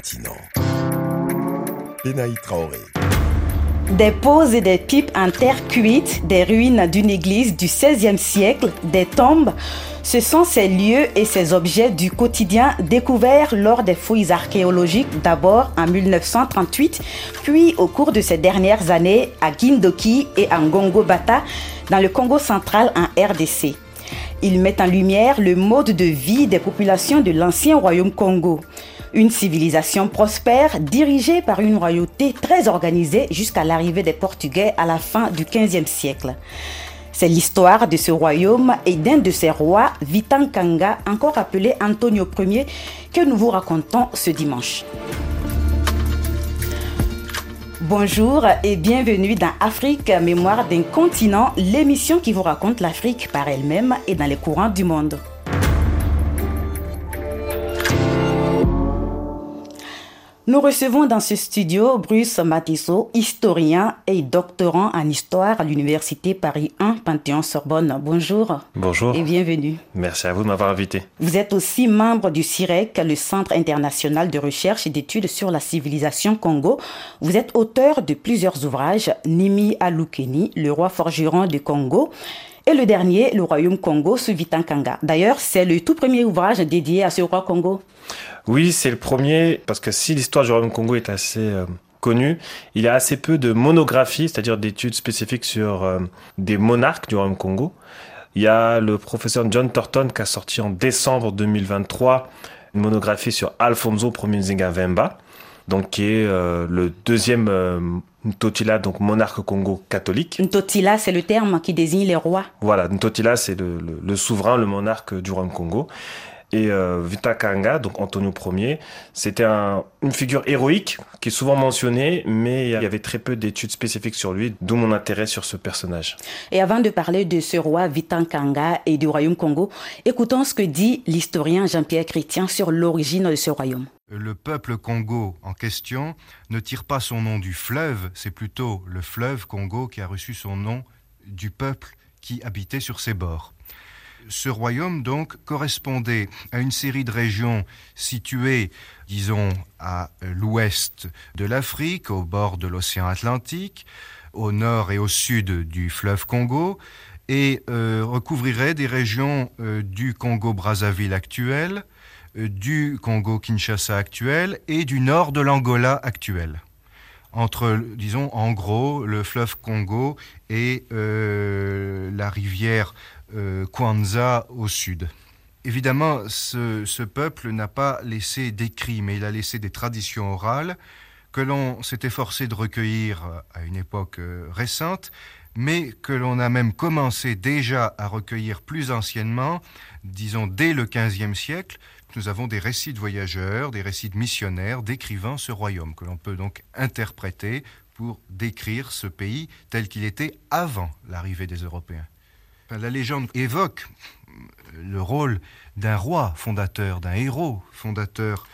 continent. Benaï Traoré. Des pots et des pipes en terre cuite, des ruines d'une église du XVIe siècle, des tombes, ce sont ces lieux et ces objets du quotidien découverts lors des fouilles archéologiques, d'abord en 1938, puis au cours de ces dernières années à Gindoki et à Ngongobata, dans le Congo central en RDC. Ils mettent en lumière le mode de vie des populations de l'ancien royaume Congo. Une civilisation prospère dirigée par une royauté très organisée jusqu'à l'arrivée des Portugais à la fin du XVe siècle. C'est l'histoire de ce royaume et d'un de ses rois, Vitankanga, encore appelé Antonio Ier, que nous vous racontons ce dimanche. Bonjour et bienvenue dans Afrique, mémoire d'un continent, l'émission qui vous raconte l'Afrique par elle-même et dans les courants du monde. Nous recevons dans ce studio Bruce Matisso, historien et doctorant en histoire à l'Université Paris 1, Panthéon-Sorbonne. Bonjour. Bonjour. Et bienvenue. Merci à vous de m'avoir invité. Vous êtes aussi membre du CIREC, le Centre international de recherche et d'études sur la civilisation Congo. Vous êtes auteur de plusieurs ouvrages, Nimi Alukeni, le roi forgeron du Congo, et le dernier, le royaume Congo sous Vitankanga. D'ailleurs, c'est le tout premier ouvrage dédié à ce roi Congo. Oui, c'est le premier, parce que si l'histoire du royaume Congo est assez connue, il y a assez peu de monographies, c'est-à-dire d'études spécifiques sur des monarques du royaume Congo. Il y a le professeur John Thornton qui a sorti en décembre 2023 une monographie sur Alfonso Ier Nzinga Vemba, donc qui est le deuxième Ntotila, donc monarque Congo catholique. Ntotila, c'est le terme qui désigne les rois. Voilà, Ntotila, c'est le souverain, le monarque du royaume Congo. Et Vitankanga, donc Antonio Ier, c'était une figure héroïque qui est souvent mentionnée, mais il y avait très peu d'études spécifiques sur lui, d'où mon intérêt sur ce personnage. Et avant de parler de ce roi Vitankanga et du royaume Congo, écoutons ce que dit l'historien Jean-Pierre Chrétien sur l'origine de ce royaume. Le peuple Congo en question ne tire pas son nom du fleuve, c'est plutôt le fleuve Congo qui a reçu son nom du peuple qui habitait sur ses bords. Ce royaume, donc, correspondait à une série de régions situées, disons, à l'ouest de l'Afrique, au bord de l'océan Atlantique, au nord et au sud du fleuve Congo, et recouvrirait des régions du Congo-Brazzaville actuel, du Congo-Kinshasa actuel et du nord de l'Angola actuel. Entre, disons, en gros, le fleuve Congo et la rivière Kwanza au sud. Évidemment, ce peuple n'a pas laissé d'écrits, mais il a laissé des traditions orales que l'on s'est efforcé de recueillir à une époque récente, mais que l'on a même commencé déjà à recueillir plus anciennement, disons dès le XVe siècle. Nous avons des récits de voyageurs, des récits de missionnaires décrivant ce royaume, que l'on peut donc interpréter pour décrire ce pays tel qu'il était avant l'arrivée des Européens. La légende évoque le rôle d'un roi fondateur, d'un héros fondateur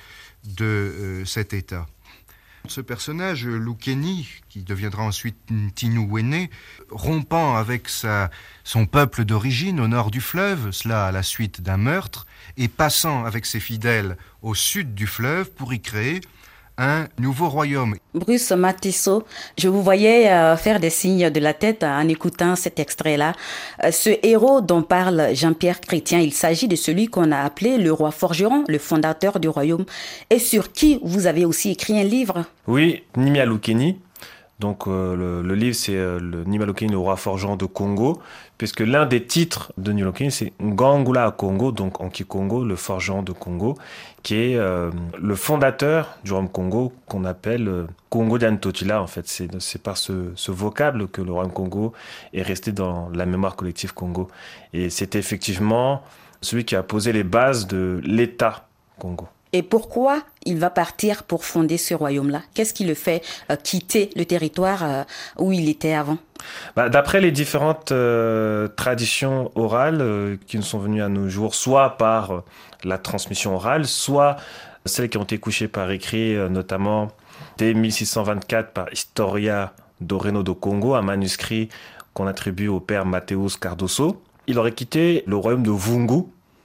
de cet État. Ce personnage, Lukeni, qui deviendra ensuite Ntinouwene, rompant avec son peuple d'origine au nord du fleuve, cela à la suite d'un meurtre, et passant avec ses fidèles au sud du fleuve pour y créer un nouveau royaume. Bruce Matisso, je vous voyais faire des signes de la tête en écoutant cet extrait-là. Ce héros dont parle Jean-Pierre Chrétien, il s'agit de celui qu'on a appelé le roi forgeron, le fondateur du royaume, et sur qui vous avez aussi écrit un livre. Oui, Nimi Alukeni. Donc le livre, c'est le Nimi Alukeni, le roi forgeron de Congo, puisque l'un des titres de Nimi Alukeni, c'est Ngangula Congo, donc en Kikongo, le forgeron de Congo, qui est le fondateur du royaume Congo, qu'on appelle Congo d'Antotila. En fait, c'est par ce vocable que le royaume Congo est resté dans la mémoire collective Congo. Et c'était effectivement celui qui a posé les bases de l'État Congo. Et pourquoi il va partir pour fonder ce royaume-là ? Qu'est-ce qui le fait quitter le territoire où il était avant ? D'après les différentes traditions orales qui nous sont venues à nos jours, soit par la transmission orale, soit celles qui ont été couchées par écrit, notamment dès 1624 par Historia do Reino do Congo, un manuscrit qu'on attribue au père Mateus Cardoso. Il aurait quitté le royaume de Vungu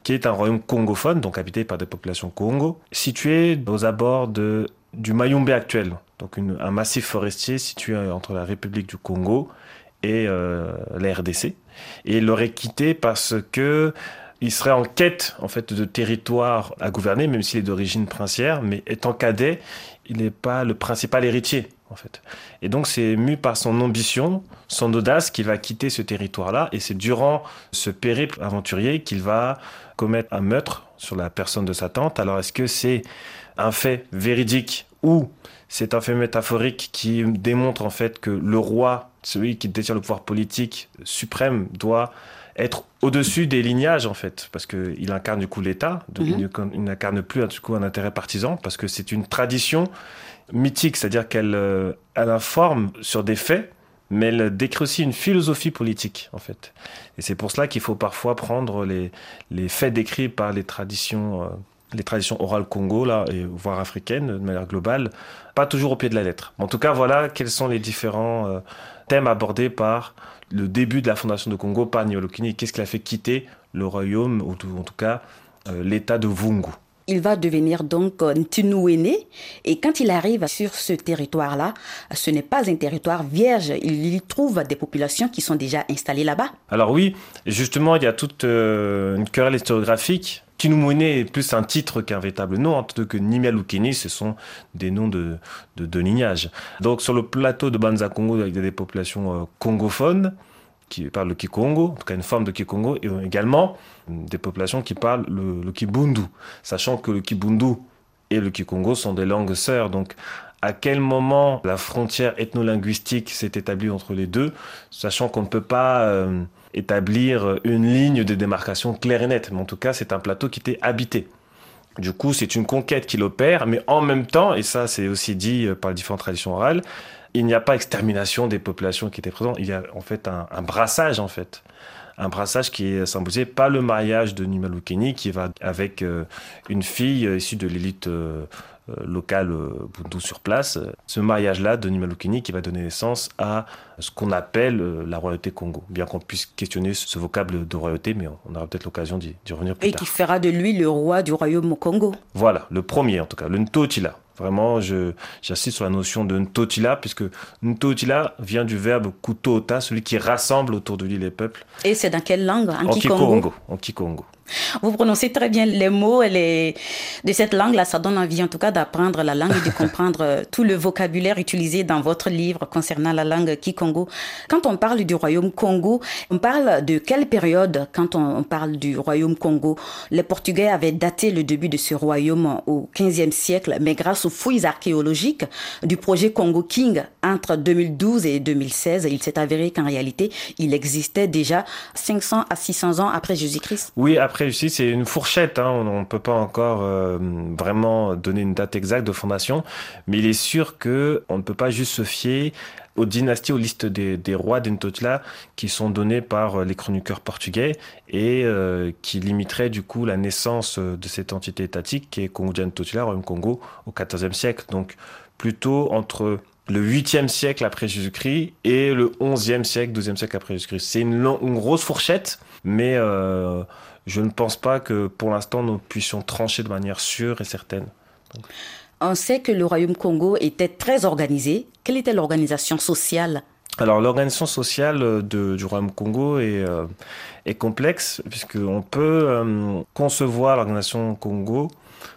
qui est un royaume congophone, donc habité par des populations Congo, situé aux abords du Mayombe actuel, donc un massif forestier situé entre la République du Congo et la RDC. Et il l'aurait quitté parce que il serait en quête en fait de territoire à gouverner, même s'il est d'origine princière, mais étant cadet, il n'est pas le principal héritier en fait. Et donc c'est mu par son ambition, son audace qu'il va quitter ce territoire-là, et c'est durant ce périple aventurier qu'il va commettre un meurtre sur la personne de sa tante. Alors est-ce que c'est un fait véridique ou c'est un fait métaphorique qui démontre en fait que le roi, celui qui détient le pouvoir politique suprême, doit être au-dessus des lignages en fait, parce qu'il incarne du coup l'État, il n'incarne plus du coup un intérêt partisan, parce que c'est une tradition mythique, c'est-à-dire qu'elle informe sur des faits, mais elle décrit aussi une philosophie politique en fait. Et c'est pour cela qu'il faut parfois prendre les faits décrits par les traditions orales Congo, là, et voire africaines de manière globale, pas toujours au pied de la lettre. En tout cas, voilà quels sont les différents thèmes abordés par le début de la fondation de Congo par Nimalo Kini. Qu'est-ce qui l'a fait quitter le royaume, ou en tout cas l'état de Vungu. Il va devenir donc Ntinouéné, et quand il arrive sur ce territoire-là, ce n'est pas un territoire vierge, il y trouve des populations qui sont déjà installées là-bas. Alors oui, justement, il y a toute une querelle historiographique. Tinoumoné est plus un titre qu'un véritable nom, en tout cas que Nimalo Kini, ce sont des noms de lignage. Donc sur le plateau de Banza Congo, il y a des populations congophones qui parlent le Kikongo, en tout cas une forme de Kikongo, et également des populations qui parlent le Kibundu, sachant que le Kibundu et le Kikongo sont des langues sœurs. Donc à quel moment la frontière ethno-linguistique s'est établie entre les deux, sachant qu'on ne peut pas établir une ligne de démarcation claire et nette, mais en tout cas c'est un plateau qui était habité. Du coup c'est une conquête qu'il opère, mais en même temps, et ça c'est aussi dit par les différentes traditions orales, il n'y a pas extermination des populations qui étaient présentes, il y a en fait un brassage en fait. Un brassage qui est symbolisé par le mariage de Nimalo Kini qui va avec une fille issue de l'élite locale Bundu sur place. Ce mariage-là de Nimalo Kini qui va donner naissance à ce qu'on appelle la royauté Congo. Bien qu'on puisse questionner ce vocable de royauté, mais on aura peut-être l'occasion d'y revenir plus tard. Et qui fera de lui le roi du royaume Congo. Voilà, le premier en tout cas, le Ntotila. Vraiment, j'insiste sur la notion de Ntotila, puisque Ntotila vient du verbe kutota, celui qui rassemble autour de lui les peuples. Et c'est dans quelle langue? En Kikongo. En Kikongo. Vous prononcez très bien les mots de cette langue-là. Ça donne envie en tout cas d'apprendre la langue et de comprendre tout le vocabulaire utilisé dans votre livre concernant la langue Kikongo. Quand on parle du royaume Congo, on parle de quelle période quand on parle du royaume Congo? Les Portugais avaient daté le début de ce royaume au XVe siècle, mais grâce aux fouilles archéologiques du projet Congo King entre 2012 et 2016, il s'est avéré qu'en réalité, il existait déjà 500 à 600 ans après Jésus-Christ. Oui, après ici, c'est une fourchette. On ne peut pas encore vraiment donner une date exacte de fondation, mais il est sûr qu'on ne peut pas juste se fier aux dynasties, aux listes des rois d'Ntotila qui sont donnés par les chroniqueurs portugais et qui limiteraient du coup la naissance de cette entité étatique qui est Congo Ntotila, Royaume Congo, au XIVe siècle. Donc plutôt entre le 8e siècle après Jésus-Christ et le 11e siècle, 12e siècle après Jésus-Christ. C'est une grosse fourchette, mais je ne pense pas que pour l'instant nous puissions trancher de manière sûre et certaine. Donc. On sait que le Royaume Congo était très organisé. Quelle était l'organisation sociale? Alors, l'organisation sociale du Royaume Congo est complexe, puisqu'on peut concevoir l'organisation Congo,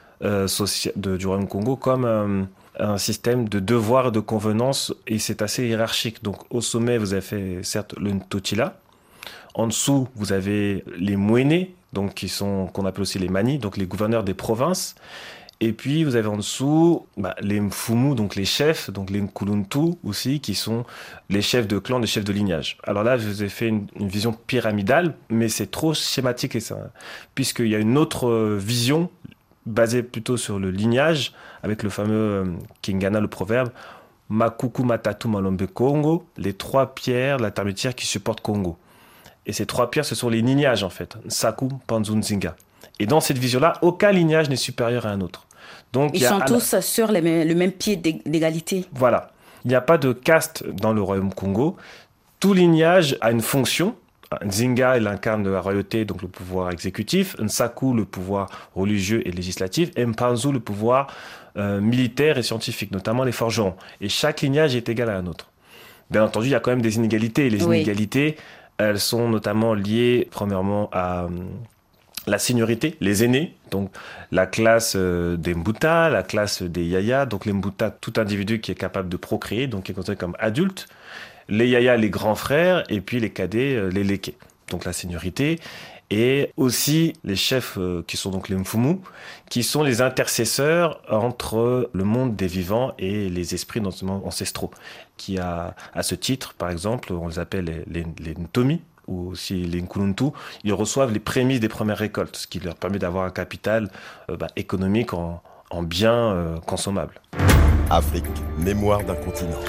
du Royaume Congo comme un système de devoirs et de convenances, et c'est assez hiérarchique. Donc, au sommet, vous avez certes le Ntotila. En dessous, vous avez les Mouénés, donc qu'on appelle aussi les Mani, donc les gouverneurs des provinces. Et puis, vous avez en dessous les Mfumu, donc les chefs, donc les Nkuluntu aussi, qui sont les chefs de clan, les chefs de lignage. Alors là, je vous ai fait une vision pyramidale, mais c'est trop schématique, puisqu'il y a une autre vision basée plutôt sur le lignage, avec le fameux Kingana, le proverbe, Makuku Matatu Malombe Congo, les 3 pierres de la termitière qui supportent Congo. Et ces 3 pierres, ce sont les lignages, en fait. Nsaku, Panzu, Nzinga. Et dans cette vision-là, aucun lignage n'est supérieur à un autre. Donc, ils sont tous sur le même pied d'égalité. Voilà. Il n'y a pas de caste dans le royaume Congo. Tout lignage a une fonction Nzinga, il incarne la royauté, donc le pouvoir exécutif. Nsaku, le pouvoir religieux et législatif. Et Mpanzu, le pouvoir militaire et scientifique, notamment les forgerons. Et chaque lignage est égal à un autre. Bien entendu, il y a quand même des inégalités. Les inégalités, elles sont notamment liées, premièrement, à la seniorité, les aînés, donc la classe des Mbuta, la classe des Yaya, donc les Mbuta, tout individu qui est capable de procréer, donc qui est considéré comme adulte, les Yaya, les grands frères, et puis les cadets, les Leke, donc la seniorité, et aussi les chefs qui sont donc les Mfumu, qui sont les intercesseurs entre le monde des vivants et les esprits notamment ancestraux, qui à ce titre, par exemple, on les appelle les Ntomi, ou aussi les Nkuluntu, ils reçoivent les prémices des premières récoltes, ce qui leur permet d'avoir un capital économique en biens consommables. Afrique, mémoire d'un continent.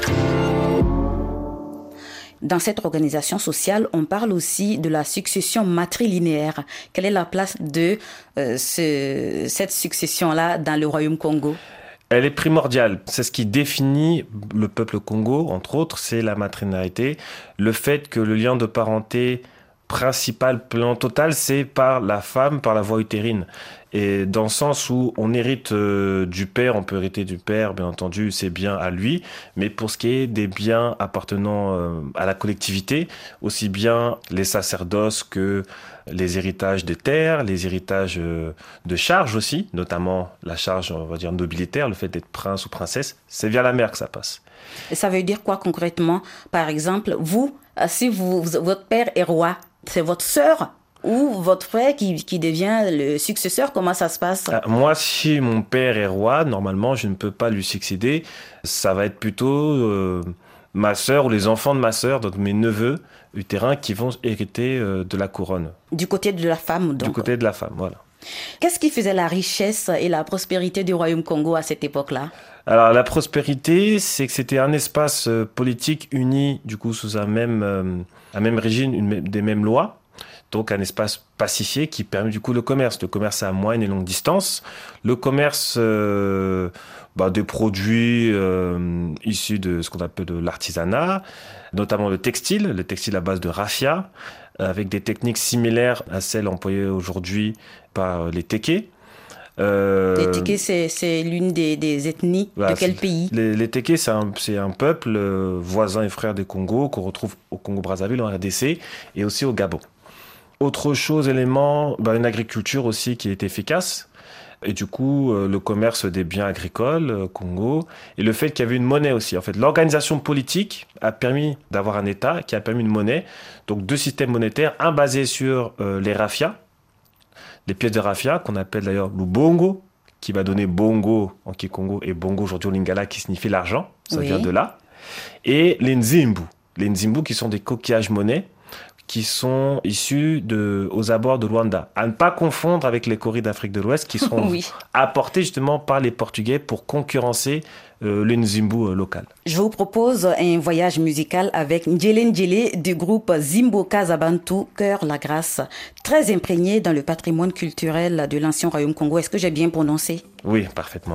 Dans cette organisation sociale, on parle aussi de la succession matrilinéaire. Quelle est la place de cette succession-là dans le Royaume Congo ? Elle est primordiale. C'est ce qui définit le peuple Congo, entre autres, c'est la matrilinéarité. Le fait que le lien de parenté principal, plan total, c'est par la femme, par la voie utérine. Et dans le sens où on hérite du père, on peut hériter du père, bien entendu, c'est bien à lui. Mais pour ce qui est des biens appartenant à la collectivité, aussi bien les sacerdoces que les héritages des terres, les héritages de charges aussi, notamment la charge, on va dire, nobilitaire, le fait d'être prince ou princesse, c'est via la mère que ça passe. Et ça veut dire quoi concrètement ? Par exemple, vous, si votre père est roi, c'est votre sœur ou votre frère qui devient le successeur? Comment ça se passe? Moi, si mon père est roi, normalement, je ne peux pas lui succéder. Ça va être plutôt ma sœur ou les enfants de ma sœur, donc mes neveux utérins, qui vont hériter de la couronne. Du côté de la femme, donc. Du côté de la femme, voilà. Qu'est-ce qui faisait la richesse et la prospérité du Royaume Congo à cette époque-là? Alors, la prospérité, c'est que c'était un espace politique uni, du coup, sous un même régime, des mêmes lois. Donc, un espace pacifié qui permet, du coup, le commerce. Le commerce à moyenne et longue distance. Le commerce des produits issus de ce qu'on appelle de l'artisanat, notamment le textile à base de raffia, avec des techniques similaires à celles employées aujourd'hui par les Téké. Les Téké, c'est l'une des ethnies de quel pays? Les Téké, c'est un peuple voisin et frère des Congos qu'on retrouve au Congo-Brazzaville, en RDC, et aussi au Gabon. Autre chose, élément, une agriculture aussi qui est efficace. Et du coup, le commerce des biens agricoles, Congo, et le fait qu'il y avait une monnaie aussi. En fait, l'organisation politique a permis d'avoir un État qui a permis une monnaie. Donc, deux systèmes monétaires, un basé sur les raffias, les pièces de raffia, qu'on appelle d'ailleurs le bongo, qui va donner bongo en Kikongo, et bongo aujourd'hui au Lingala, qui signifie l'argent. Ça vient de là. Et les nzimbu. Les nzimbu qui sont des coquillages-monnaies, qui sont issus aux abords de Luanda. À ne pas confondre avec les coris d'Afrique de l'Ouest qui sont apportés justement par les Portugais pour concurrencer le Nzimbu local. Je vous propose un voyage musical avec Ndjele Ndjele du groupe Zimbo Kazabantu, Cœur la Grâce, très imprégné dans le patrimoine culturel de l'ancien Royaume Congo. Est-ce que j'ai bien prononcé? Oui, parfaitement.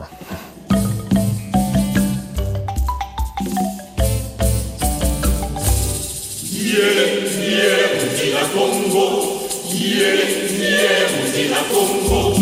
Congo, Congo,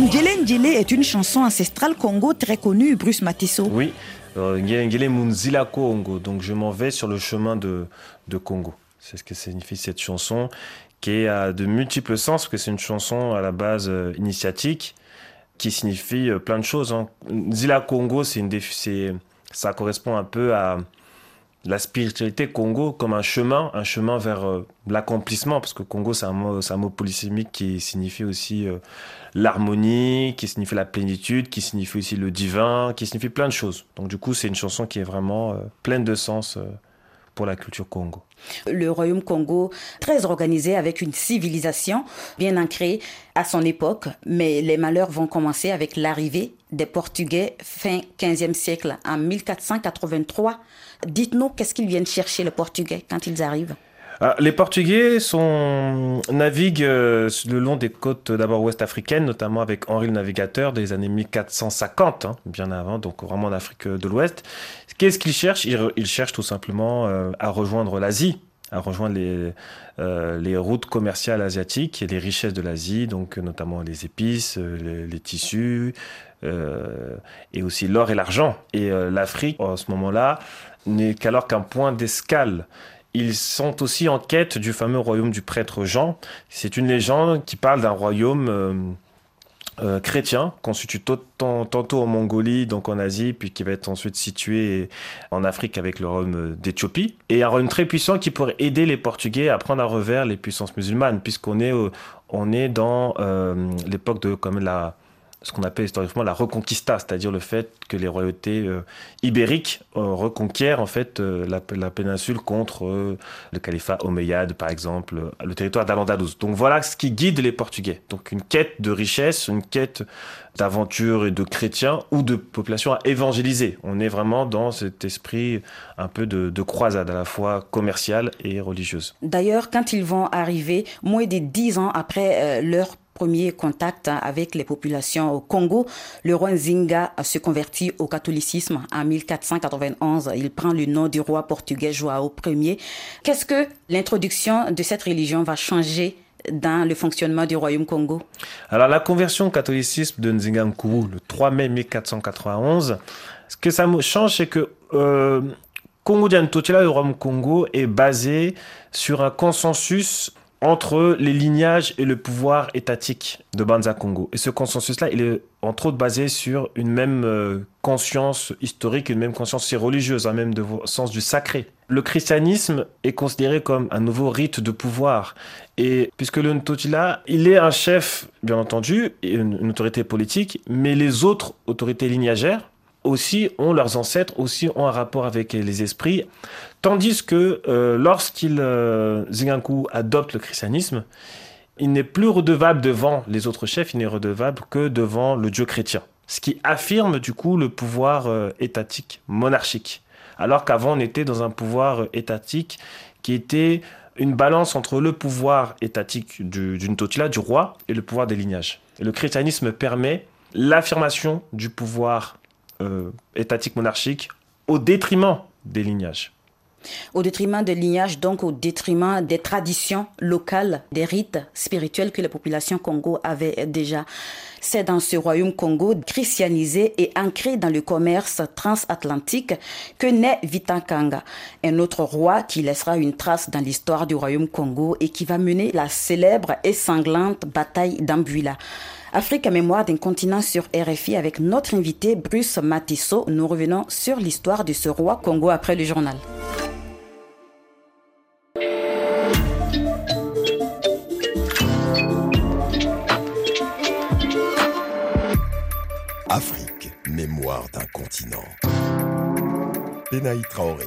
Ngele Ngele est une chanson ancestrale Congo très connue, Bruce Matiso. Oui, Ngele Ngele Munzila Congo, donc je m'en vais sur le chemin de Congo. C'est ce que signifie cette chanson, qui a de multiples sens, parce que c'est une chanson à la base initiatique, qui signifie plein de choses. Nzila Congo, ça correspond un peu à la spiritualité Congo comme un chemin vers l'accomplissement, parce que Congo c'est un mot polysémique qui signifie aussi l'harmonie, qui signifie la plénitude, qui signifie aussi le divin, qui signifie plein de choses. Donc du coup c'est une chanson qui est vraiment pleine de sens pour la culture Congo. Le royaume Congo, très organisé avec une civilisation bien ancrée à son époque, mais les malheurs vont commencer avec l'arrivée des Portugais fin 15e siècle, en 1483. Dites-nous, qu'est-ce qu'ils viennent chercher les Portugais quand ils arrivent ? Les Portugais naviguent le long des côtes d'abord ouest-africaines, notamment avec Henri le Navigateur des années 1450, bien avant, donc vraiment en Afrique de l'Ouest. Qu'est-ce qu'ils cherchent ? Ils cherchent tout simplement à rejoindre l'Asie, à rejoindre les routes commerciales asiatiques et les richesses de l'Asie, donc notamment les épices, les tissus, et aussi l'or et l'argent. Et l'Afrique, à ce moment-là, n'est qu'alors qu'un point d'escale. Ils sont aussi en quête du fameux royaume du prêtre Jean. C'est une légende qui parle d'un royaume chrétien, constitué tantôt en Mongolie, donc en Asie, puis qui va être ensuite situé en Afrique avec le royaume d'Éthiopie. Et un royaume très puissant qui pourrait aider les Portugais à prendre à revers les puissances musulmanes, puisqu'on est dans l'époque de ce qu'on appelle historiquement la Reconquista, c'est-à-dire le fait que les royautés ibériques reconquièrent en fait la péninsule contre le califat omeyyade, par exemple, le territoire d'Al-Andalus. Donc voilà ce qui guide les Portugais. Donc une quête de richesse, une quête d'aventure et de chrétiens ou de population à évangéliser. On est vraiment dans cet esprit un peu de croisade, à la fois commerciale et religieuse. D'ailleurs, quand ils vont arriver, moins de 10 ans après leur premier contact avec les populations au Congo, le roi Nzinga se convertit au catholicisme en 1491. Il prend le nom du roi portugais João Ier. Qu'est-ce que l'introduction de cette religion va changer dans le fonctionnement du royaume Congo ? Alors la conversion au catholicisme de Nzinga Nkuru, le 3 mai 1491, ce que ça change, c'est que Congo Diantotila, le royaume Congo, est basé sur un consensus entre les lignages et le pouvoir étatique de Banza Congo. Et ce consensus-là, il est entre autres basé sur une même conscience historique, une même conscience aussi religieuse, un même sens du sacré. Le christianisme est considéré comme un nouveau rite de pouvoir. Et puisque le Ntotila, il est un chef, bien entendu, et une autorité politique, mais les autres autorités lignagères aussi ont leurs ancêtres, aussi ont un rapport avec les esprits. Tandis que Zingankou adopte le christianisme, il n'est plus redevable devant les autres chefs, il n'est redevable que devant le Dieu chrétien. Ce qui affirme du coup le pouvoir étatique, monarchique. Alors qu'avant on était dans un pouvoir étatique qui était une balance entre le pouvoir étatique du Ntotila, du roi, et le pouvoir des lignages. Et le christianisme permet l'affirmation du pouvoir étatique monarchique au détriment des lignages. Au détriment des lignages, donc au détriment des traditions locales, des rites spirituels que les populations Congo avaient déjà. C'est dans ce royaume Congo christianisé et ancré dans le commerce transatlantique que naît Vitankanga, un autre roi qui laissera une trace dans l'histoire du royaume Congo et qui va mener la célèbre et sanglante bataille d'Ambuila. Afrique à mémoire d'un continent sur RFI avec notre invité Bruce Matiso. Nous revenons sur l'histoire de ce roi Congo après le journal. Afrique, mémoire d'un continent. Benaï Traoré.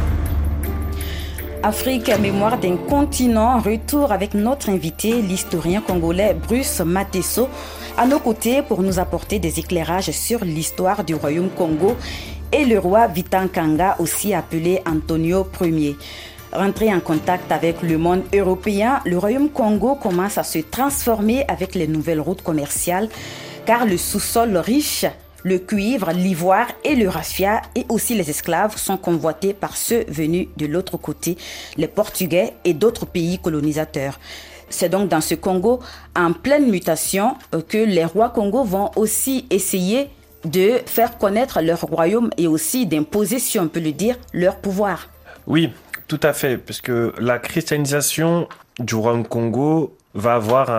Afrique, mémoire d'un continent, retour avec notre invité, l'historien congolais Bruce Matiso, à nos côtés pour nous apporter des éclairages sur l'histoire du royaume Congo et le roi Vitankanga, aussi appelé Antonio Ier. Rentré en contact avec le monde européen, le royaume Congo commence à se transformer avec les nouvelles routes commerciales, car le sous-sol riche Le cuivre, l'ivoire et le raffia et aussi les esclaves sont convoités par ceux venus de l'autre côté, les Portugais et d'autres pays colonisateurs. C'est donc dans ce Congo en pleine mutation que les rois Congo vont aussi essayer de faire connaître leur royaume et aussi d'imposer, si on peut le dire, leur pouvoir. Oui, tout à fait, parce que la christianisation du royaume Congo va avoir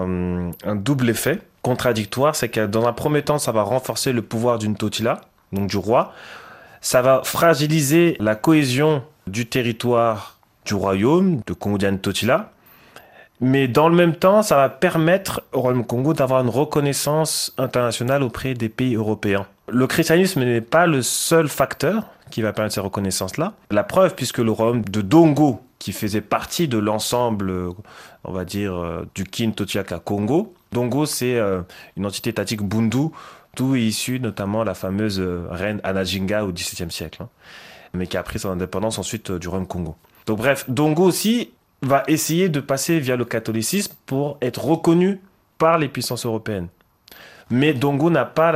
un double effet contradictoire. C'est que dans un premier temps, ça va renforcer le pouvoir d'une Totila, donc du roi. Ça va fragiliser la cohésion du territoire du royaume de Congo Totila. Mais dans le même temps, ça va permettre au royaume Congo d'avoir une reconnaissance internationale auprès des pays européens. Le christianisme n'est pas le seul facteur qui va permettre cette reconnaissance-là. La preuve, puisque le royaume de Dongo, qui faisait partie de l'ensemble, on va dire, du Kin Totiaka Congo. Dongo, c'est une entité étatique Bundu, d'où est issue notamment la fameuse reine Anajinga au XVIIe siècle, mais qui a pris son indépendance ensuite du royaume Congo. Donc bref, Dongo aussi va essayer de passer via le catholicisme pour être reconnu par les puissances européennes. Mais Dongo n'a pas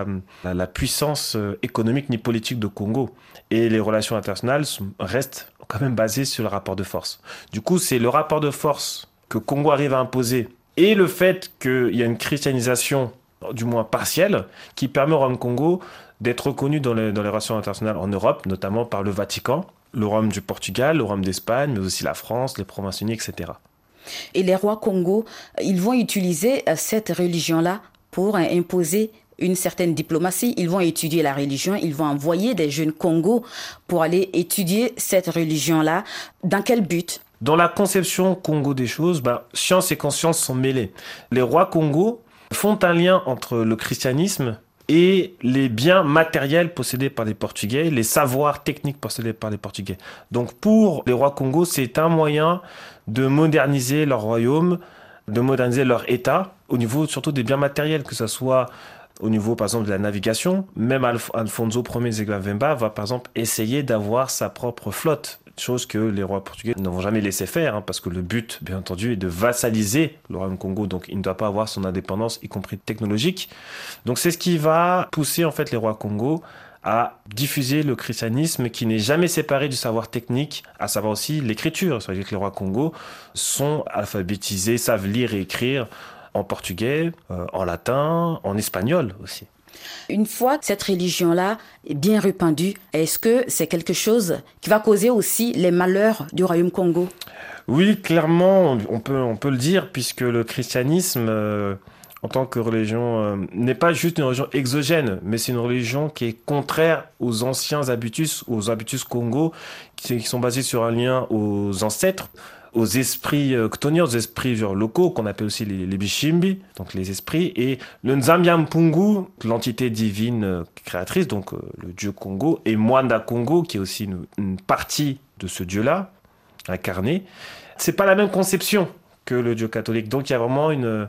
la puissance économique ni politique de Congo. Et les relations internationales restent quand même basées sur le rapport de force. Du coup, c'est le rapport de force que Congo arrive à imposer et le fait qu'il y a une christianisation, du moins partielle, qui permet au royaume Congo d'être reconnu dans les relations internationales en Europe, notamment par le Vatican, le royaume du Portugal, le royaume d'Espagne, mais aussi la France, les Provinces-Unies, etc. Et les rois Congo, ils vont utiliser cette religion-là pour imposer une certaine diplomatie. Ils vont étudier la religion, ils vont envoyer des jeunes Congo pour aller étudier cette religion-là. Dans quel but ? Dans la conception Congo des choses, science et conscience sont mêlées. Les rois Congo font un lien entre le christianisme et les biens matériels possédés par les Portugais, les savoirs techniques possédés par les Portugais. Donc pour les rois Congo, c'est un moyen de moderniser leur royaume, de moderniser leur État, au niveau surtout des biens matériels, que ce soit au niveau par exemple de la navigation. Même Alfonso Ier Zegavemba va par exemple essayer d'avoir sa propre flotte, chose que les rois portugais ne vont jamais laisser faire, parce que le but, bien entendu, est de vassaliser le royaume Congo, donc il ne doit pas avoir son indépendance, y compris technologique. Donc c'est ce qui va pousser en fait les rois Congo à diffuser le christianisme qui n'est jamais séparé du savoir technique, à savoir aussi l'écriture. C'est-à-dire que les rois Congo sont alphabétisés, savent lire et écrire en portugais, en latin, en espagnol aussi. Une fois que cette religion-là est bien répandue, est-ce que c'est quelque chose qui va causer aussi les malheurs du royaume Congo ? Oui, clairement, on peut le dire, puisque le christianisme, en tant que religion, n'est pas juste une religion exogène, mais c'est une religion qui est contraire aux anciens habitus, aux habitus Congo, qui sont basés sur un lien aux ancêtres, aux esprits ctoniens, aux esprits locaux, qu'on appelle aussi les Bishimbi, donc les esprits, et le Nzambiampungu, l'entité divine créatrice, donc le dieu Congo, et Mwanda Congo, qui est aussi une partie de ce dieu-là, incarné. C'est pas la même conception que le dieu catholique, donc il y a vraiment une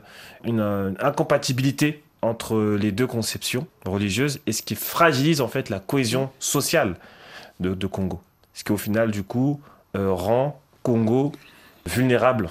incompatibilité entre les deux conceptions religieuses, et ce qui fragilise en fait la cohésion sociale de Congo. Ce qui au final, du coup, rend Congo vulnérable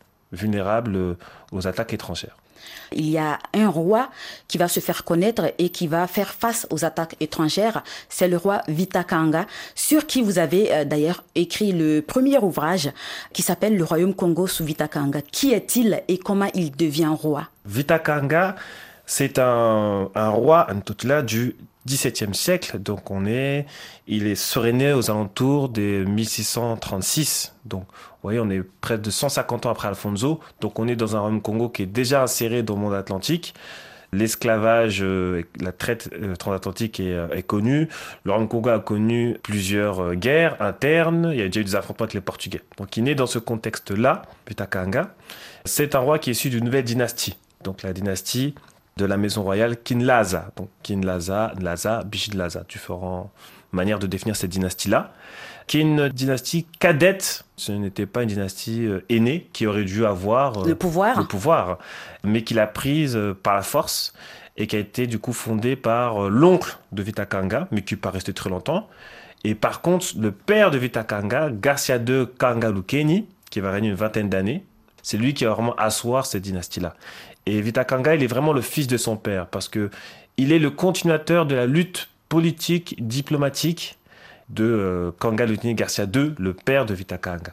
aux attaques étrangères. Il y a un roi qui va se faire connaître et qui va faire face aux attaques étrangères. C'est le roi Vitakanga, sur qui vous avez d'ailleurs écrit le premier ouvrage qui s'appelle Le Royaume Congo sous Vitakanga. Qui est-il et comment il devient roi ? Vitakanga, c'est un roi, un Totila du XVIIe siècle, donc il serait né aux alentours des 1636. Donc, vous voyez, on est près de 150 ans après Alfonso. Donc, on est dans un royaume Congo qui est déjà inséré dans le monde atlantique. L'esclavage, la traite transatlantique est connue. Le royaume Congo a connu plusieurs guerres internes. Il y a déjà eu des affrontements avec les Portugais. Donc, il naît dans ce contexte-là, Vitakanga. C'est un roi qui est issu d'une nouvelle dynastie. Donc, la dynastie de la maison royale Kinlaza. Donc Kinlaza, Nlaza, Bishidlaza, différentes manières de définir cette dynastie-là, qui est une dynastie cadette. Ce n'était pas une dynastie aînée qui aurait dû avoir le pouvoir, mais qui l'a prise par la force et qui a été du coup fondée par l'oncle de Vitakanga, mais qui n'est pas resté très longtemps. Et par contre, le père de Vitakanga, Garcia II Kangalukeni, qui va régner une vingtaine d'années, c'est lui qui va vraiment asseoir cette dynastie-là. Et Vitakanga, il est vraiment le fils de son père, parce que il est le continuateur de la lutte politique, diplomatique de Kanga Lutini Garcia II, le père de Vita Kanga.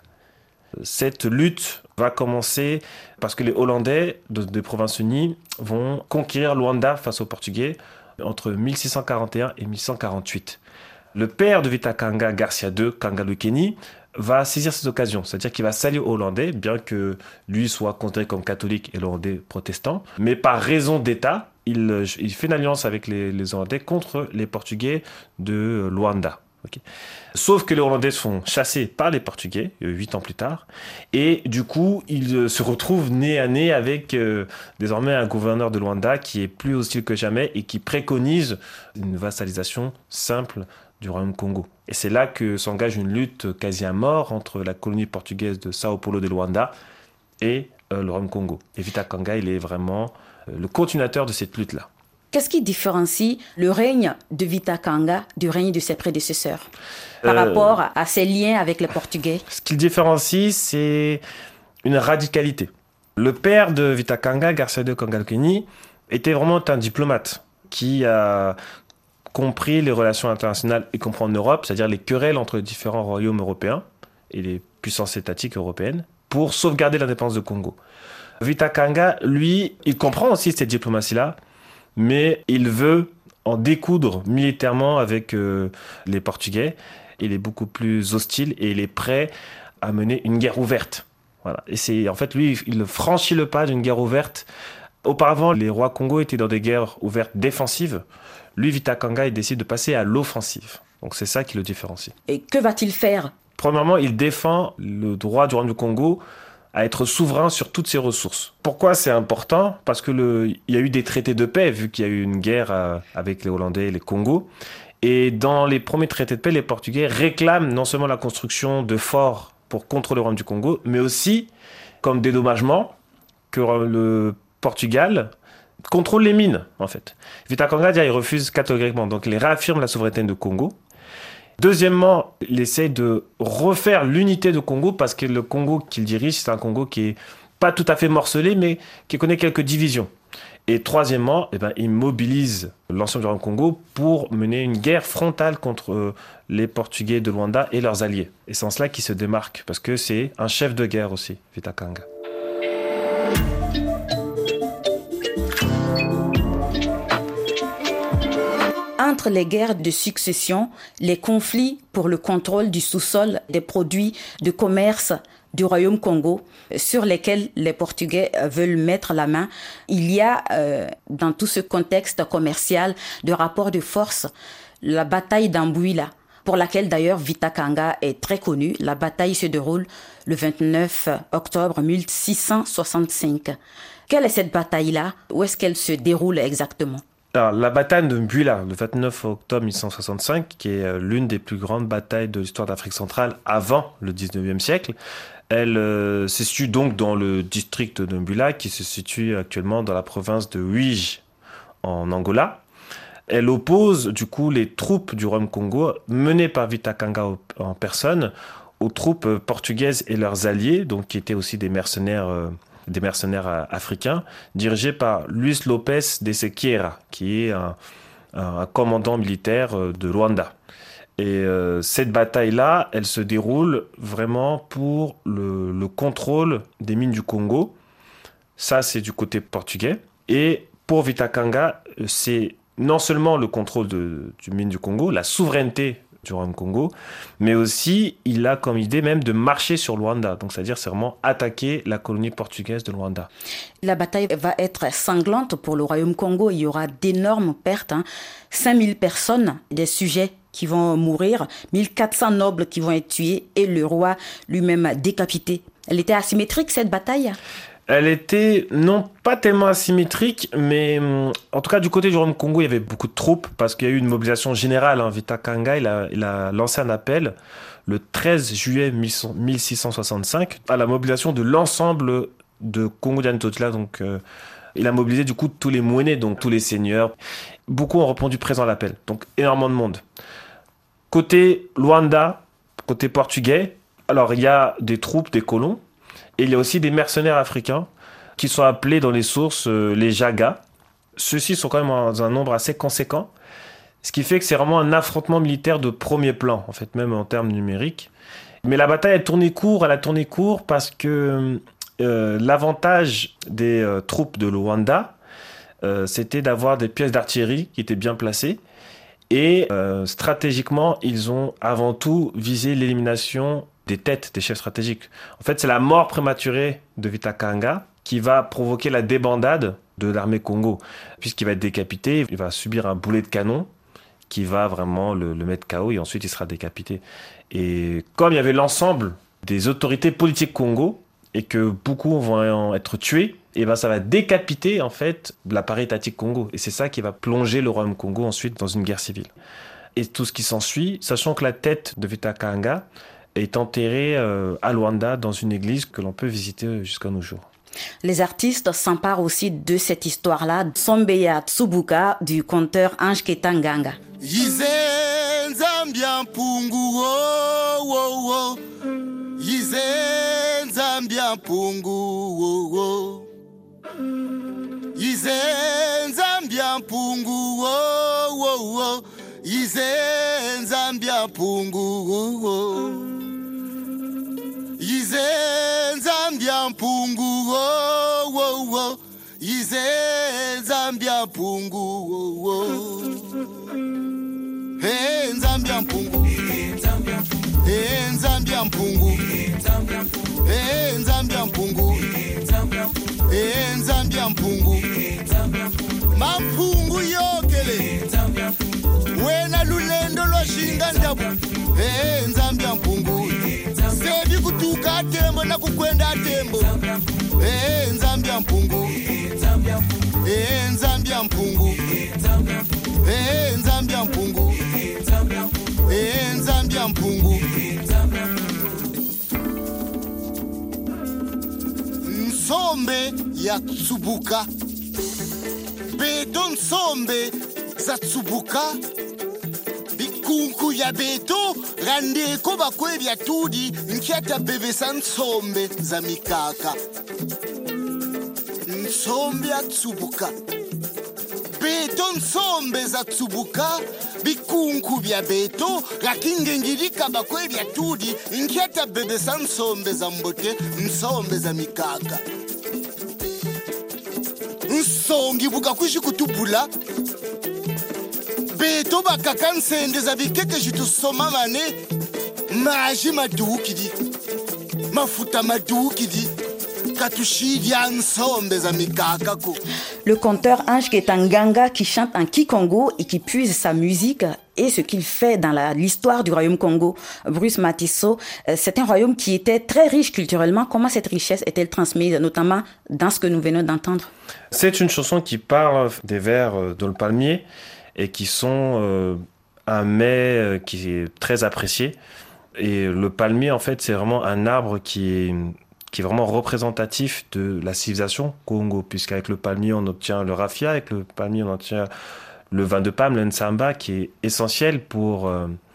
Cette lutte va commencer parce que les Hollandais des Provinces-Unies vont conquérir Luanda face aux Portugais entre 1641 et 1648. Le père de Vita Kanga Garcia II, Kanga Lukeni, va saisir cette occasion, c'est-à-dire qu'il va s'allier aux Hollandais, bien que lui soit considéré comme catholique et les Hollandais protestants, mais par raison d'État, il fait une alliance avec les Hollandais contre les Portugais de Luanda. Okay. Sauf que les Hollandais sont chassés par les Portugais 8 ans plus tard, et du coup ils se retrouvent nez à nez avec désormais un gouverneur de Luanda qui est plus hostile que jamais et qui préconise une vassalisation simple du royaume Congo. Et c'est là que s'engage une lutte quasi à mort entre la colonie portugaise de Sao Paulo de Luanda et le royaume Congo. Et Vita Kanga, il est vraiment le continuateur de cette lutte-là. Qu'est-ce qui différencie le règne de Vita Kanga du règne de ses prédécesseurs par rapport à ses liens avec les Portugais? Ce qui le différencie, c'est une radicalité. Le père de Vita Kanga, Garcia II Kanga Lukeni, était vraiment un diplomate qui a compris les relations internationales, y compris en Europe, c'est-à-dire les querelles entre les différents royaumes européens et les puissances étatiques européennes, pour sauvegarder l'indépendance de Congo. Vita Kanga, lui, il comprend aussi cette diplomatie-là, mais il veut en découdre militairement avec les Portugais. Il est beaucoup plus hostile et il est prêt à mener une guerre ouverte. Voilà. Et c'est, en fait, lui, il franchit le pas d'une guerre ouverte. Auparavant, les rois Congo étaient dans des guerres ouvertes défensives. Lui, Vita Kanga, il décide de passer à l'offensive. Donc c'est ça qui le différencie. Et que va-t-il faire? Premièrement, il défend le droit du royaume du Congo à être souverain sur toutes ses ressources. Pourquoi c'est important? Parce que il y a eu des traités de paix, vu qu'il y a eu une guerre avec les Hollandais et les Congos. Et dans les premiers traités de paix, les Portugais réclament non seulement la construction de forts pour contrôler le royaume du Congo, mais aussi comme dédommagement que le Portugal contrôle les mines, en fait. Vita Kanga, il refuse catégoriquement. Donc, il réaffirme la souveraineté du Congo. Deuxièmement, il essaie de refaire l'unité de Congo parce que le Congo qu'il dirige, c'est un Congo qui est pas tout à fait morcelé, mais qui connaît quelques divisions. Et troisièmement, il mobilise l'ensemble du royaume Congo pour mener une guerre frontale contre les Portugais de Luanda et leurs alliés. Et c'est en cela qu'il se démarque, parce que c'est un chef de guerre aussi, Vita Kanga. Entre les guerres de succession, les conflits pour le contrôle du sous-sol des produits de commerce du royaume Congo, sur lesquels les Portugais veulent mettre la main, il y a dans tout ce contexte commercial de rapport de force la bataille d'Ambuila, pour laquelle d'ailleurs Vita Kanga est très connu. La bataille se déroule le 29 octobre 1665. Quelle est cette bataille-là? Où est-ce qu'elle se déroule exactement? Alors, la bataille de Mbuila, le 29 octobre 1665, qui est l'une des plus grandes batailles de l'histoire d'Afrique centrale avant le 19e siècle, elle se situe donc dans le district de Mbuila, qui se situe actuellement dans la province de Uige, en Angola. Elle oppose du coup les troupes du royaume Congo, menées par Vita Kanga en personne, aux troupes portugaises et leurs alliés, donc qui étaient aussi des mercenaires africains, dirigés par Luis Lopes de Sequeira, qui est un commandant militaire de Luanda. Et cette bataille-là, elle se déroule vraiment pour le contrôle des mines du Congo. Ça, c'est du côté portugais. Et pour Vita Kanga, c'est non seulement le contrôle du mine du Congo, la souveraineté du royaume Congo, mais aussi il a comme idée même de marcher sur Luanda. Donc c'est-à-dire c'est vraiment attaquer la colonie portugaise de Luanda. La bataille va être sanglante pour le royaume Congo. Il y aura d'énormes pertes, 5000 personnes, des sujets qui vont mourir, 1400 nobles qui vont être tués et le roi lui-même décapité. Elle était asymétrique cette bataille? Elle était, non pas tellement asymétrique, mais en tout cas du côté du royaume Congo, il y avait beaucoup de troupes parce qu'il y a eu une mobilisation générale. Vita Kanga, il a lancé un appel le 13 juillet 1665 à la mobilisation de l'ensemble de Congo-Diane-Totila. Donc, il a mobilisé du coup tous les mouennés, donc tous les seigneurs. Beaucoup ont répondu présent à l'appel, donc énormément de monde. Côté Luanda, côté portugais, alors il y a des troupes, des colons, et il y a aussi des mercenaires africains qui sont appelés dans les sources les Jaga. Ceux-ci sont quand même dans un nombre assez conséquent, ce qui fait que c'est vraiment un affrontement militaire de premier plan, en fait, même en termes numériques. Mais la bataille elle a tourné court parce que l'avantage des troupes de Luanda, c'était d'avoir des pièces d'artillerie qui étaient bien placées. Et stratégiquement, ils ont avant tout visé l'élimination des têtes des chefs stratégiques. En fait, c'est la mort prématurée de Vitakanga qui va provoquer la débandade de l'armée Congo. Puisqu'il va être décapité, il va subir un boulet de canon qui va vraiment le mettre KO et ensuite il sera décapité. Et comme il y avait l'ensemble des autorités politiques Congo et que beaucoup vont être tués, et ben ça va décapiter en fait l'appareil étatique Congo. Et c'est ça qui va plonger le royaume Congo ensuite dans une guerre civile. Et tout ce qui s'ensuit, sachant que la tête de Vitakanga est enterrée à Luanda dans une église que l'on peut visiter jusqu'à nos jours. Les artistes s'emparent aussi de cette histoire-là. Sombeya Tsubuka du conteur Ange Ketanganga. Zambia pungu oh oh oh. Zambia pungu oh oh. Zambia pungu oh oh oh. Zambia pungu oh oh. Zambia pungu oh oh oh. Zambia pungu oh oh. Hey Zambia pungu. Hey Zambia pungu. Hey Zambia pungu. Hey Zambia pungu. Mampungu yokele. Wena lulendo lwashinga ndabu. Hey Zambia pungu. Sevi kutuka tembo na kukwenda tembo. Hey Zambia pungu. Hey Zambia pungu. Hey Zambia pungu. Hey Zambia pungu. Nsombe ya Tsubuka. Beto nsombe za Tsubuka. Bikunku ya beto randeko bakwe bya tudi nkiata bebesa nsombe za mikaka. Nsombe ya Tsubuka. Beto nsombe za Tsubuka. Bikunku bya beto rakingengirika bakwe bya tudi nkiata bebesa nsombe za mbote nsombe za mikaka. Nsongi buka kushi kutubula. Beto bakaka nsende za bikeke jitusoma mane. Maji madukidi. Mafuta madukidi. Katushidi nsombe za mikaka ko. Le conteur Ange Ketanganga qui chante en Kikongo et qui puise sa musique et ce qu'il fait dans l'histoire du royaume Congo. Bruce Matiso, c'est un royaume qui était très riche culturellement. Comment cette richesse est-elle transmise, notamment dans ce que nous venons d'entendre? C'est une chanson qui parle des vers dans le palmier et qui sont un mets qui est très apprécié. Et le palmier, en fait, c'est vraiment un arbre qui est vraiment représentatif de la civilisation Congo, puisqu'avec le palmier, on obtient le raffia, avec le palmier, on obtient le vin de palme, le nsamba, qui est essentiel pour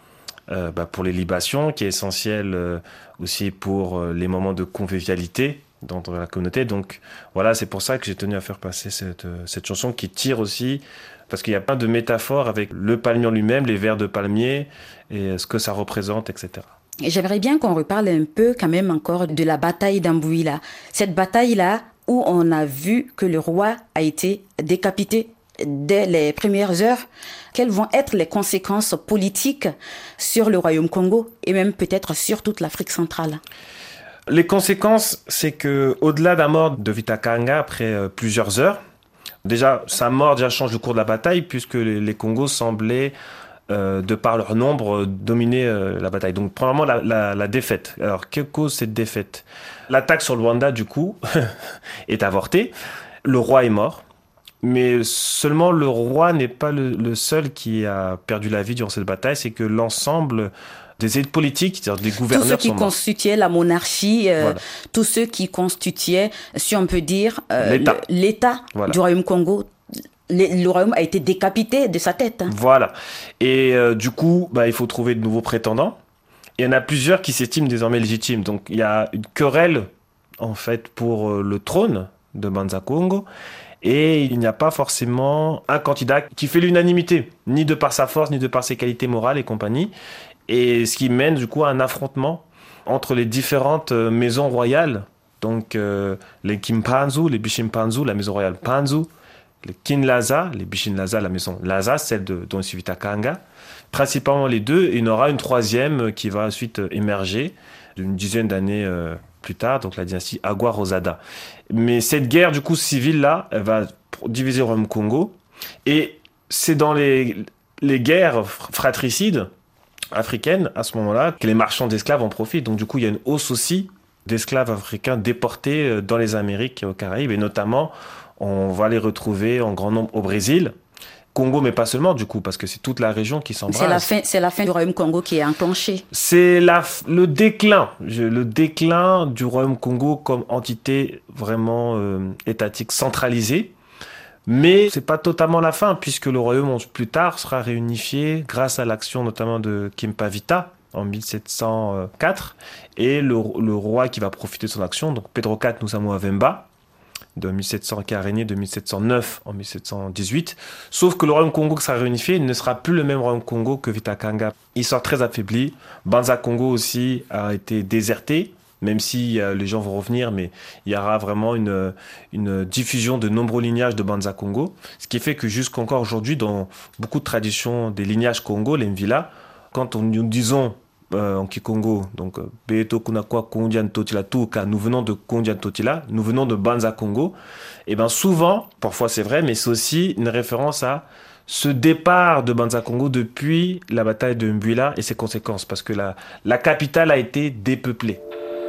les libations, qui est essentiel aussi pour les moments de convivialité dans la communauté. Donc voilà, c'est pour ça que j'ai tenu à faire passer cette chanson qui tire aussi, parce qu'il y a plein de métaphores avec le palmier en lui-même, les vers de palmier, et ce que ça représente, etc. J'aimerais bien qu'on reparle un peu quand même encore de la bataille d'Ambouila. Cette bataille-là où on a vu que le roi a été décapité dès les premières heures. Quelles vont être les conséquences politiques sur le royaume Congo et même peut-être sur toute l'Afrique centrale? Les conséquences, c'est que au-delà de la mort de Vitakanga après plusieurs heures, déjà sa mort change le cours de la bataille puisque les Congos semblaient de par leur nombre, dominer la bataille. Donc, premièrement, la défaite. Alors, que cause cette défaite? L'attaque sur Luanda, du coup, est avortée. Le roi est mort. Mais seulement le roi n'est pas le seul qui a perdu la vie durant cette bataille. C'est que l'ensemble des élites politiques, c'est-à-dire des gouverneurs, tous ceux qui constituaient la monarchie, voilà. Tous ceux qui constituaient, si on peut dire, l'État voilà. du royaume Congo, le royaume a été décapité de sa tête. Voilà. Et du coup, il faut trouver de nouveaux prétendants. Il y en a plusieurs qui s'estiment désormais légitimes. Donc, il y a une querelle, en fait, pour le trône de Banza Congo. Et il n'y a pas forcément un candidat qui fait l'unanimité, ni de par sa force, ni de par ses qualités morales et compagnie. Et ce qui mène du coup à un affrontement entre les différentes maisons royales. Donc les Kimpanzu, les Bishimpanzu, la maison royale Panzu, les Kinlaza, les Bishinlaza, la maison Laza, celle dont est suivi Takanga. Principalement les deux, et il y en aura une troisième qui va ensuite émerger une dizaine d'années plus tard, donc la dynastie Agwa Rosada. Mais cette guerre du coup civile-là, elle va diviser le royaume Congo, et c'est dans les guerres fratricides africaines, à ce moment-là, que les marchands d'esclaves en profitent. Donc du coup, il y a une hausse aussi d'esclaves africains déportés dans les Amériques et aux Caraïbes, et notamment, on va les retrouver en grand nombre au Brésil, Congo, mais pas seulement du coup, parce que c'est toute la région qui s'embrasse. C'est la fin du royaume Congo qui est enclenchée. C'est le déclin du royaume Congo comme entité vraiment étatique centralisée. Mais c'est pas totalement la fin, puisque le royaume plus tard sera réunifié grâce à l'action notamment de Kimpavita en 1704, et le roi qui va profiter de son action, donc Pedro IV Nusamo Avemba, de 1700, qui a régné de 1709 en 1718. Sauf que le royaume Congo qui sera réunifié ne sera plus le même royaume Congo que Vitakanga. Il sort très affaibli. Banza Congo aussi a été déserté, même si les gens vont revenir, mais il y aura vraiment une diffusion de nombreux lignages de Banza Congo. Ce qui fait que jusqu'encore aujourd'hui, dans beaucoup de traditions des lignages Congo, les Mvila, quand nous disons en Kikongo, donc Beto Kunakwa Kondian Totila Tuka, nous venons de Kondian Totila, nous venons de Banza Congo, et bien souvent, parfois c'est vrai, mais c'est aussi une référence à ce départ de Banza Congo depuis la bataille de Mbwila et ses conséquences, parce que la capitale a été dépeuplée.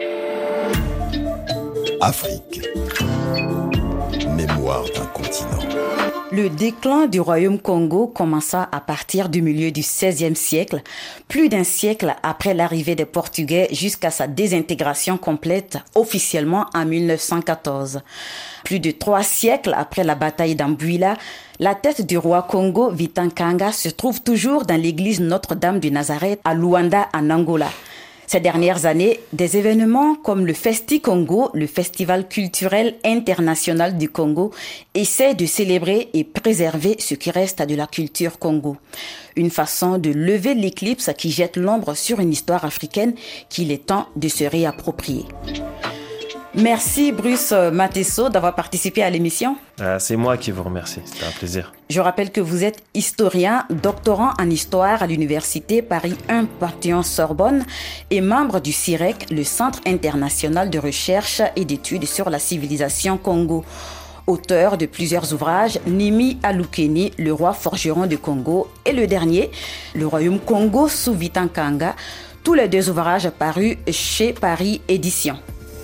Afrique, mémoire d'un continent. Le déclin du royaume Congo commença à partir du milieu du XVIe siècle, plus d'un siècle après l'arrivée des Portugais, jusqu'à sa désintégration complète officiellement en 1914. Plus de 3 siècles après la bataille d'Ambwila, la tête du roi Congo Vitakanga se trouve toujours dans l'église Notre-Dame du Nazareth à Luanda en Angola. Ces dernières années, des événements comme le Festi Congo, le Festival culturel international du Congo, essaient de célébrer et préserver ce qui reste de la culture Congo. Une façon de lever l'éclipse qui jette l'ombre sur une histoire africaine qu'il est temps de se réapproprier. Merci Bruce Matesso d'avoir participé à l'émission. C'est moi qui vous remercie, c'était un plaisir. Je rappelle que vous êtes historien, doctorant en histoire à l'université Paris 1 Panthéon-Sorbonne et membre du CIREC, le Centre international de recherche et d'études sur la civilisation Congo. Auteur de plusieurs ouvrages, Nimi Alukeni, le roi forgeron du Congo, et le dernier, le royaume Congo sous Vitakanga, tous les 2 ouvrages parus chez Paris Éditions.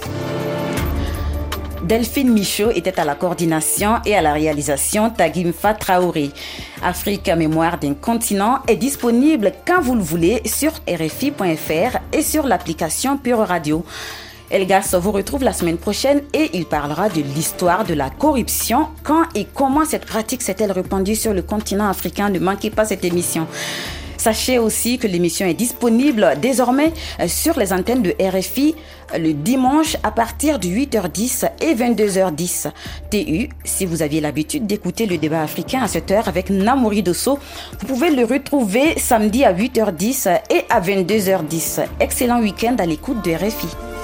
Delphine Michaud était à la coordination et à la réalisation Tagimfa Traoré. Afrique Mémoire d'un continent est disponible quand vous le voulez sur RFI.fr et sur l'application Pure Radio. Elgas vous retrouve la semaine prochaine et il parlera de l'histoire de la corruption, quand et comment cette pratique s'est-elle répandue sur le continent africain. Ne manquez pas cette émission. Sachez aussi que l'émission est disponible désormais sur les antennes de RFI le dimanche à partir de 8h10 et 22h10. TU, si vous aviez l'habitude d'écouter le débat africain à cette heure avec Namouri Dosso, vous pouvez le retrouver samedi à 8h10 et à 22h10. Excellent week-end à l'écoute de RFI.